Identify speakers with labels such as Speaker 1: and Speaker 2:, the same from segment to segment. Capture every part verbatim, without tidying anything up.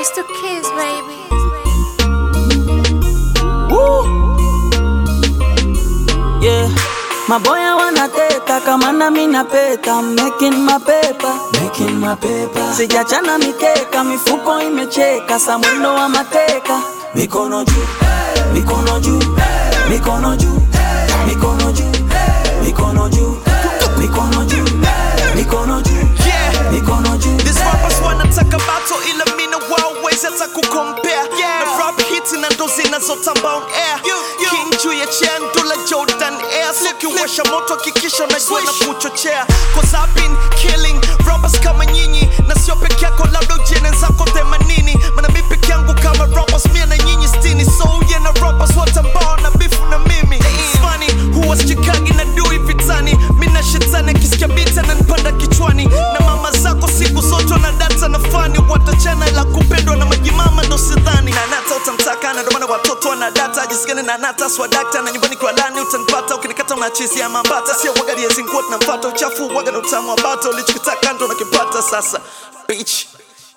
Speaker 1: It's the kids, baby.
Speaker 2: Woo! Yeah, maboya wanateta kama na mina peta. I'm making my paper, making my paper. Sijachana mikeka, mifuko imecheka, samwendo wa mateka. Mikono juu, mikono juu, mikono juu, mikono juu, mikono juu, mikono juu, mikono juu, mikono juu.
Speaker 3: These rappers wanataka battle ila mina wawezi hata kukompare. Na rap hits na ndo zinazotamba on air. King juu ya chair ndula Jordan Air. Sikiwasha moto hakikisha unajua na kuchochea. Cause I've been killing rappers kama nyinyi. Na sio peke yako labda ujene zako themanini. Mana mi peke yangu kama rappers mia na nyinyi stini. So yeah na rappers watambao na bifu na mimi. It's funny huwa sichikagi na dui vitani. Mina shetani akisikia bita na nipanda kichwani. Na mama zako siku zote na data na fani. Watachana ila kupendwa na majimama ndo sidhani. Na nata utamtaka na domana watoto wana data. Jisikani na nata swadakta na nyumbani kwa lani utanipata. Ukinikata unachizi ya mambata. Sio waga liezi nguot na mpata. Uchafu waga na utamu wa bata. Ulichokitaka ndo nakipata sasa. Bitch,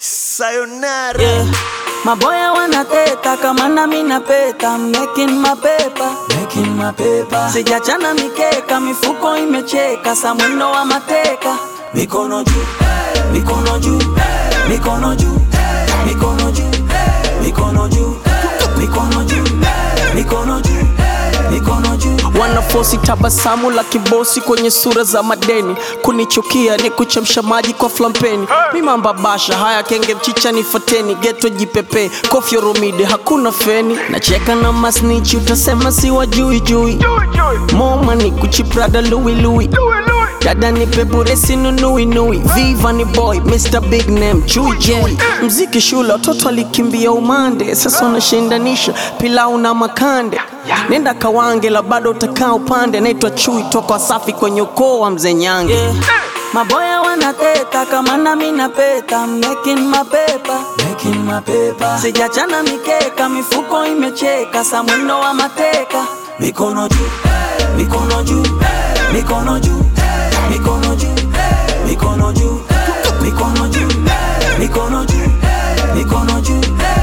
Speaker 3: sayonara.
Speaker 2: Yeah, maboya wanateta kama na mina peta. I'm making my paper, making my paper. Sijachana mikeka, mifuko imecheka, samwendo wa mateka. Mikono juu, mikono juu, mikono juu, mikono juu, mikono juu, mikono juu, mikono juu, mikono juu.
Speaker 4: Wanafosi tabasamu la kibosi kwenye sura za madeni. Kunichukia ni kuchemsha maji kwa flampeni. Mimamba basha haya kenge mchicha ni fateni. Geto jipepe kofio romide hakuna feni. Nacheka na masnichi utasema si wajui jui. Moma ni kuchiprada lui lui. Dada ni peburesi nunui nui. Viva ni boy, Mister Big Name, Chui J. Mziki shule, watoto alikimbia umande. Sasa unashindanisha pilau na makande. Nenda kawange la bado utakaa upande. Naitwa Chui toka Wasafi kwenye ukoo wa Mzee Nyange.
Speaker 2: Yeah, maboya wanateta kama na mina peta. I'm making my paper, making my paper. Sijachana mikeka, mifuko imecheka, samwendo wa mateka. Mikono juu, mikono juu, mikono juu, mikono juu, mikono juu, mikono juu, mikono juu, mikono juu.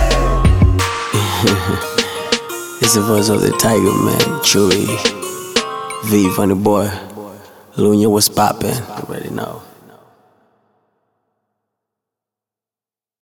Speaker 4: It's the voice of the Tiger Man, Chewy, V, Funny Boy, Lunya, what's poppin'? You already know.